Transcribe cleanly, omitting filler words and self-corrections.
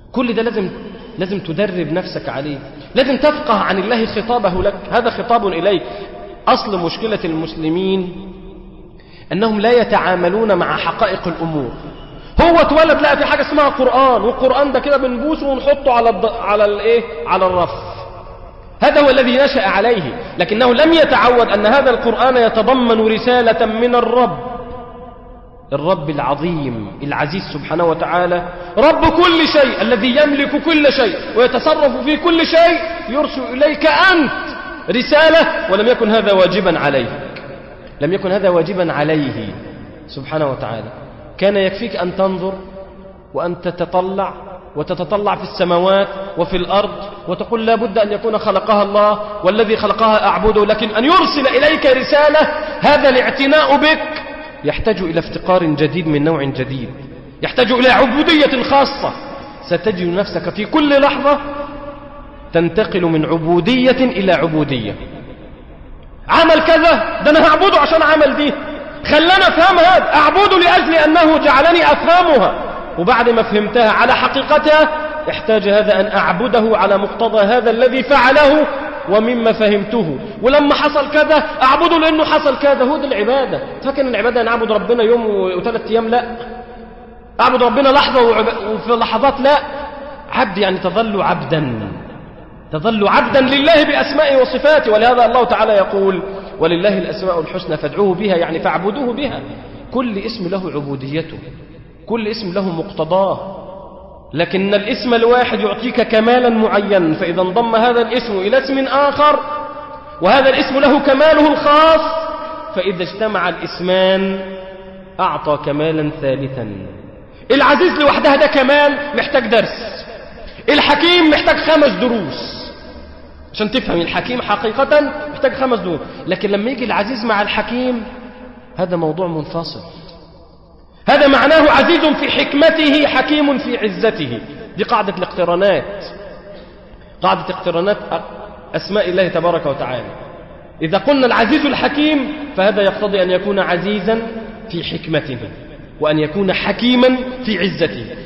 كل ده لازم تدرب نفسك عليه، لازم تفقه عن الله خطابه لك. هذا خطاب إليك. أصل مشكلة المسلمين أنهم لا يتعاملون مع حقائق الأمور. هو اتولد لقى في حاجة اسمها قرآن، والقرآن ده كده بنبوسه ونحطه على الرف. هذا هو الذي نشأ عليه، لكنه لم يتعود أن هذا القرآن يتضمن رسالة من الرب العظيم العزيز سبحانه وتعالى، رب كل شيء، الذي يملك كل شيء ويتصرف في كل شيء، يرسل إليك أنت رسالة. ولم يكن هذا واجبا عليك، لم يكن هذا واجبا عليه سبحانه وتعالى. كان يكفيك أن تنظر وأن تتطلع وتتطلع في السماوات وفي الأرض وتقول لا بد أن يكون خلقها الله والذي خلقها أعبده. لكن أن يرسل إليك رسالة، هذا الاعتناء بك يحتاج إلى افتقار جديد من نوع جديد، يحتاج إلى عبودية خاصة. ستجد نفسك في كل لحظة تنتقل من عبودية إلى عبودية. عمل كذا، ده أنا هعبده عشان عمل دي، خلنا أفهم هذا، أعبده لأجل أنه جعلني أفهمها، وبعد ما فهمتها على حقيقتها احتاج هذا أن أعبده على مقتضى هذا الذي فعله ومما فهمته. ولما حصل كذا أعبده لأنه حصل كذا. هو ده العبادة. فاكر العبادة أن أعبد ربنا يوم و3 أيام؟ لا. أعبد ربنا لحظة وفي لحظات؟ لا. عبد يعني تظل عبدا لله بأسمائه وصفاته. ولهذا الله تعالى يقول ولله الأسماء الحسنى فادعوه بها، يعني فاعبدوه بها. كل اسم له عبوديته، كل اسم له مقتضاه، لكن الاسم الواحد يعطيك كمالا معينا، فإذا انضم هذا الاسم إلى اسم آخر وهذا الاسم له كماله الخاص، فإذا اجتمع الاسمان أعطى كمالا ثالثا. العزيز لوحدها ده كمال محتاج درس، الحكيم محتاج 5 دروس عشان تفهم. الحكيم حقيقة محتاج 5 دروس، لكن لما يجي العزيز مع الحكيم هذا موضوع منفصل. هذا معناه عزيز في حكمته حكيم في عزته. دي قاعدة الاقترانات، قاعدة اقترانات أسماء الله تبارك وتعالى. إذا قلنا العزيز الحكيم فهذا يقتضي أن يكون عزيزا في حكمته وأن يكون حكيما في عزته.